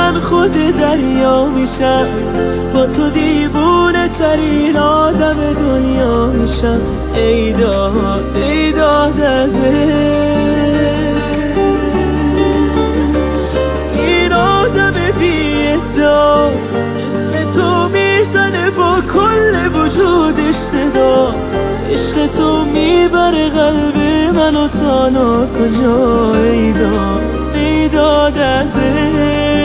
من خود دریا میشم، با تو دیوونه ترین آدم دنیا میشم. ای داد ای داد این آدم بی احساس اسم تو میزنه با کل وجودش صدا. عشق تو میبره قلب منو تا ناکجا. ای داد ای داد